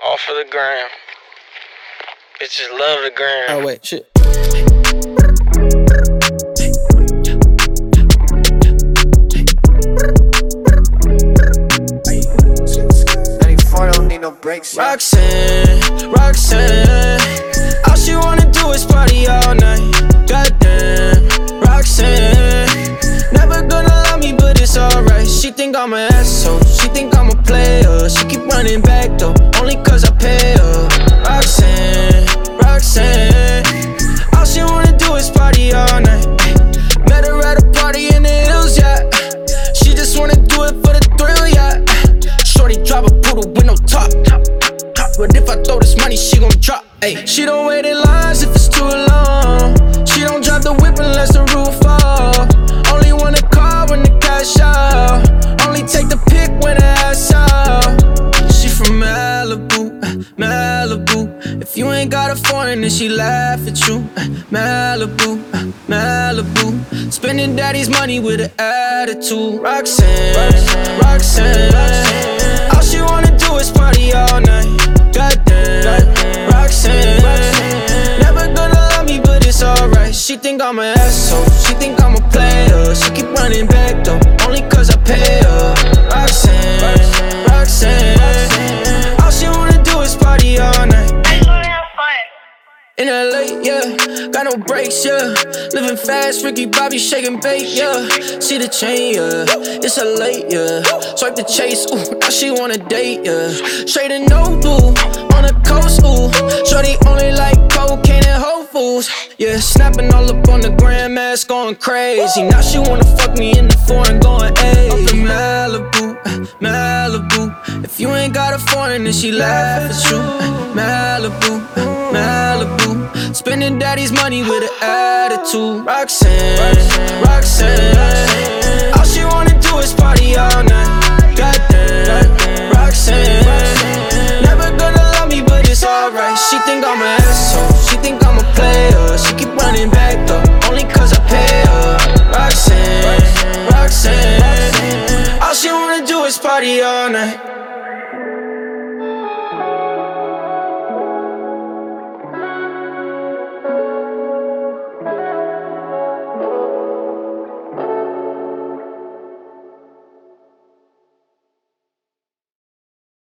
Off of the gram. Bitches love the gram. Oh, wait, shit. Don't need no breaks. Roxanne, all she wanna do is party all night. Goddamn, Roxanne, never gonna love me, but it's alright. She think I'm an asshole, she think I'm a player. She keep running back though, only cause I pay her. Roxanne, all she wanna do is party all night. Met her at a party in the hills, yeah. She just wanna do it for the thrill, yeah. Shorty drive a poodle with no top. But if I throw this money, she gon' drop. Ay. She don't wait in lines if it's too long. She don't drive the whip unless the roof fall. Only want a car when the cash out. Only take the pic when the ass out. She from Malibu, Malibu. If you ain't got a foreign, then she laugh at you. Malibu, Malibu. Spending daddy's money with an attitude. Roxanne, all she wanna do is party all night. Goddamn, Roxanne, never gonna love me, but it's alright. She think I'm an asshole, she think I'm a player. She keep running back though, only cause I pay her. Roxanne, all she wanna do is party all night. In LA, yeah, got no brakes, yeah. Living fast, Ricky Bobby shaking bait, yeah. See the chain, yeah, it's a late, yeah. Swipe the chase, ooh, now she wanna date, yeah. Straight and no blue, on the coast, ooh. Shorty only like cocaine and Whole Foods, yeah. Snapping all up on the grandmas, going crazy. Now she wanna fuck me in the foreign, going ayy. Up in Malibu, Malibu. If you ain't got a foreign, then she laugh at you. Malibu, Malibu. Spending daddy's money with an attitude. Roxanne,